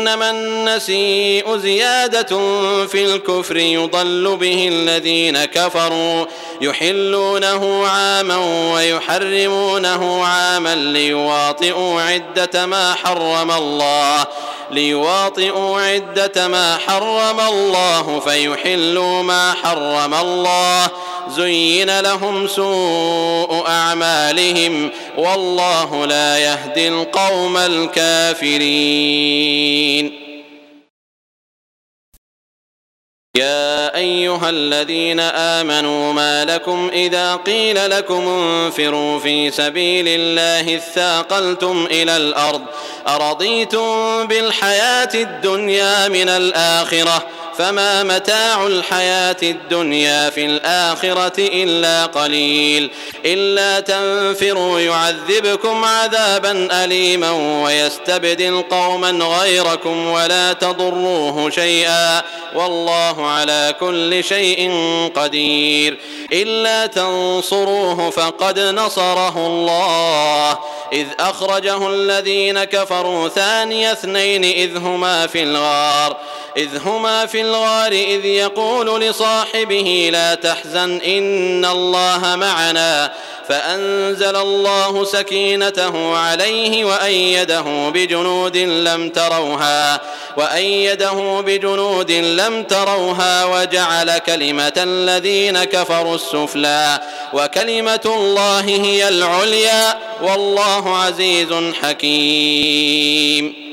إنما النسيء زيادة في الكفر يضل به الذين كفروا يحلونه عاما ويحرمونه عاما ليواطئوا عدة ما حرم الله فيحلوا ما حرم الله زين لهم سوء أعمالهم والله لا يهدي القوم الكافرين. يا أيها الذين آمنوا ما لكم إذا قيل لكم انفروا في سبيل الله اثاقلتم إلى الأرض أرضيتم بالحياة الدنيا من الآخرة فما متاع الحياة الدنيا في الآخرة إلا قليل إلا تنفروا يعذبكم عذابا أليما ويستبدل قوما غيركم ولا تضروه شيئا والله على كل شيء قدير. إلا تنصروه فقد نصره الله إذ أخرجه الذين كفروا ثاني اثنين إذ هما في الغار إذ يقول لصاحبه لا تحزن إن الله معنا فأنزل الله سكينته عليه وأيده بجنود لم تروها وجعل كلمة الذين كفروا السفلى وكلمة الله هي العليا والله عزيز حكيم.